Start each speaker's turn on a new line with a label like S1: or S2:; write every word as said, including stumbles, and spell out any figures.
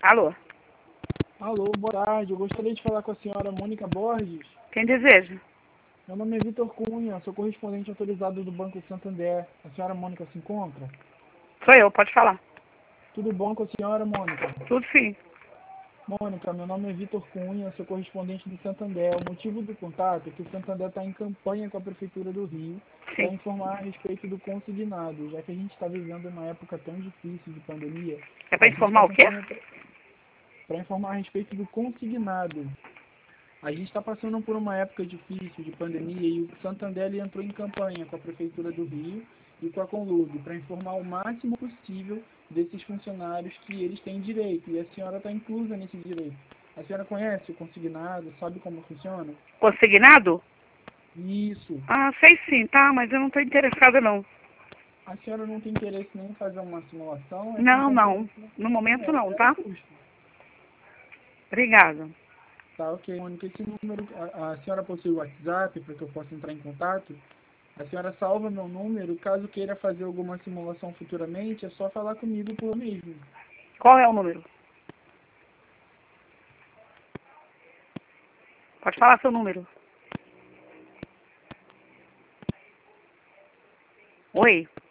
S1: Alô?
S2: Alô, boa tarde. Eu gostaria de falar com a senhora Mônica Borges.
S1: Quem deseja?
S2: Meu nome é Vitor Cunha, sou correspondente autorizado do Banco Santander. A senhora Mônica se encontra?
S1: Sou eu, pode falar.
S2: Tudo bom com a senhora, Mônica?
S1: Tudo sim.
S2: Mônica, meu nome é Vitor Cunha, sou correspondente do Santander. O motivo do contato é que o Santander está em campanha com a Prefeitura do Rio para
S1: Sim.
S2: informar a respeito do consignado, já que a gente está vivendo uma época tão difícil de pandemia.
S1: É para
S2: A gente
S1: informar
S2: está
S1: o quê?
S2: para informar a respeito do consignado. A gente está passando por uma época difícil de pandemia e o Santander ele entrou em campanha com a Prefeitura do Rio e com a Conlub para informar o máximo possível desses funcionários que eles têm direito, e a senhora está inclusa nesse direito. A senhora conhece o consignado, sabe como funciona?
S1: Consignado?
S2: Isso.
S1: Ah, sei sim, tá, mas eu não estou interessada não.
S2: A senhora não tem interesse nem em fazer uma simulação? É
S1: Não,
S2: simplesmente...
S1: não. No momento
S2: É,
S1: não,
S2: zero
S1: tá?
S2: custo.
S1: Obrigada.
S2: Tá, ok, Mônica. Esse número, a, a senhora possui o WhatsApp para que eu possa entrar em contato? A senhora salva meu número, caso queira fazer alguma simulação futuramente, é só falar comigo por mesmo.
S1: Qual é o número? Pode falar seu número. Oi?